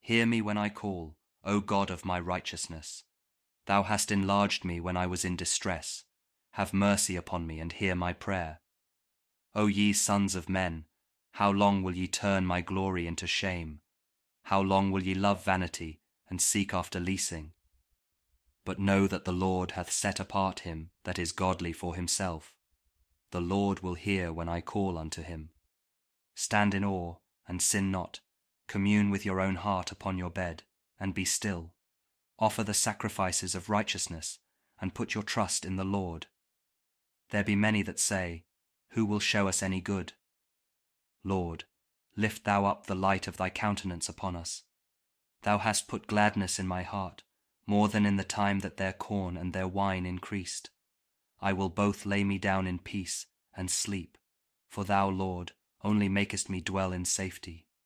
Hear me when I call, O God of my righteousness. Thou hast enlarged me when I was in distress. Have mercy upon me and hear my prayer. O ye sons of men, how long will ye turn my glory into shame? How long will ye love vanity and seek after leasing? But know that the Lord hath set apart him that is godly for himself. The Lord will hear when I call unto him. Stand in awe, and sin not. Commune with your own heart upon your bed, and be still. Offer the sacrifices of righteousness, and put your trust in the Lord. There be many that say, Who will show us any good? Lord, lift thou up the light of thy countenance upon us. Thou hast put gladness in my heart, more than in the time that their corn and their wine increased. I will both lay me down in peace and sleep, for thou, Lord, only makest me dwell in safety.